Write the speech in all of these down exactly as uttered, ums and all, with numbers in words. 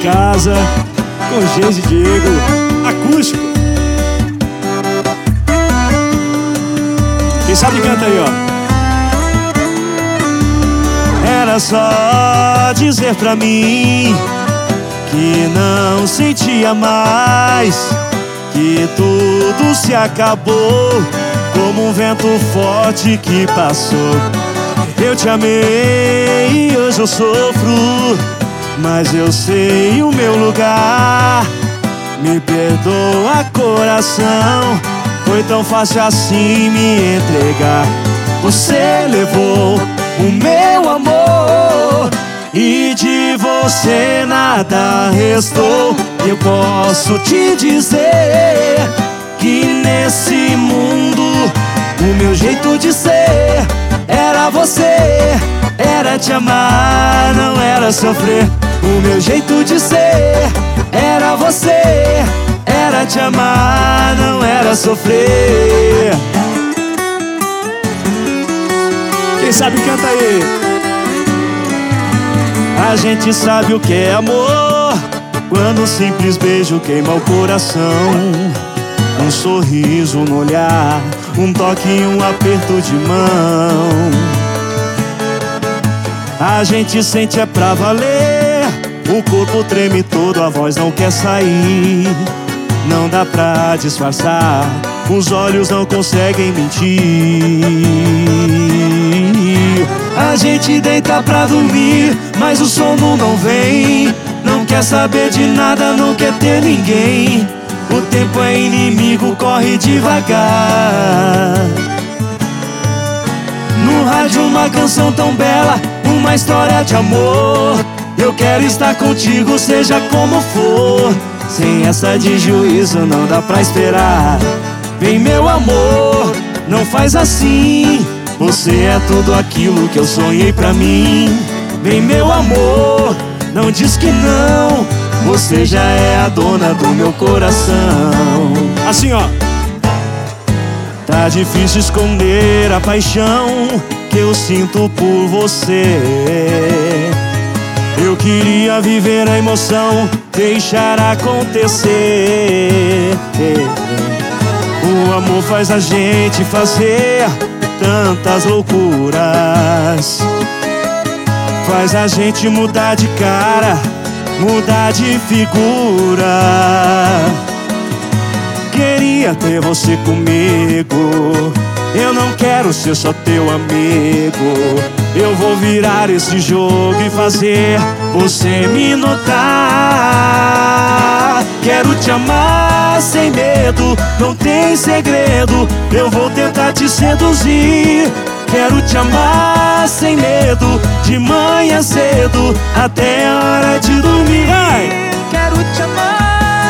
casa com Geise e Diego, acústico. Quem sabe canta aí, ó. Era só dizer pra mim que não sentia mais, que tudo se acabou como um vento forte que passou. Eu te amei e hoje eu sofro, mas eu sei o meu lugar. Me perdoa, coração, foi tão fácil assim me entregar. Você levou o meu amor e de você nada restou. Eu posso te dizer que nesse mundo o meu jeito de ser era você, era te amar, não era sofrer. O meu jeito de ser era você, era te amar, não era sofrer. Quem sabe canta aí. A gente sabe o que é amor quando um simples beijo queima o coração. Um sorriso no olhar, um toque e um aperto de mão. A gente sente é pra valer, o corpo treme todo, a voz não quer sair. Não dá pra disfarçar, os olhos não conseguem mentir. A gente deita pra dormir, mas o sono não vem. Não quer saber de nada, não quer ter ninguém. O tempo é inimigo, corre devagar. No rádio uma canção tão bela, uma história de amor. Eu quero estar contigo, seja como for. Sem essa de juízo não dá pra esperar. Vem meu amor, não faz assim. Você é tudo aquilo que eu sonhei pra mim. Vem meu amor, não diz que não. Você já é a dona do meu coração. Assim ó. Tá difícil esconder a paixão que eu sinto por você. Eu queria viver a emoção, deixar acontecer. O amor faz a gente fazer tantas loucuras, faz a gente mudar de cara, mudar de figura. Queria ter você comigo, eu não quero ser só teu amigo. Eu vou virar esse jogo e fazer você me notar. Quero te amar sem medo, não tem segredo. Eu vou tentar te seduzir. Quero te amar sem medo, de manhã cedo até a hora de dormir. Vai! Quero te amar.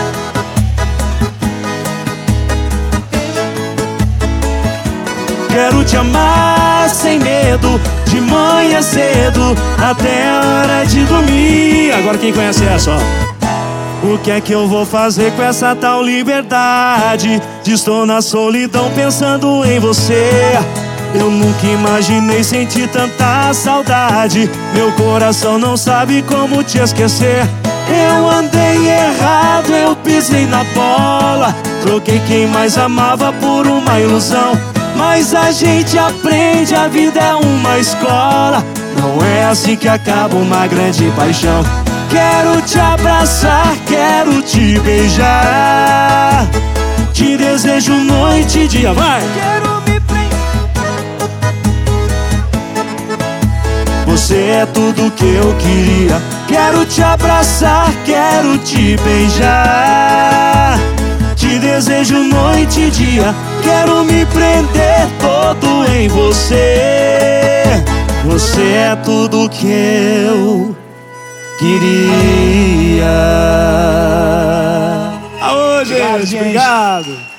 Quero te amar sem medo, de manhã cedo até a hora de dormir. Agora quem conhece essa, ó. O que é que eu vou fazer com essa tal liberdade? De estou na solidão pensando em você. Eu nunca imaginei sentir tanta saudade. Meu coração não sabe como te esquecer. Eu andei errado, eu pisei na bola. Troquei quem mais amava por uma ilusão. Mas a gente aprende, a vida é uma escola. Não é assim que acaba uma grande paixão. Quero te abraçar, quero te beijar. Te desejo noite e dia, vai! Quero me prender. Você é tudo que eu queria. Quero te abraçar, quero te beijar. Te desejo noite e dia. Quero me prender todo em você. Você é tudo que eu queria. Aô, gente, obrigado.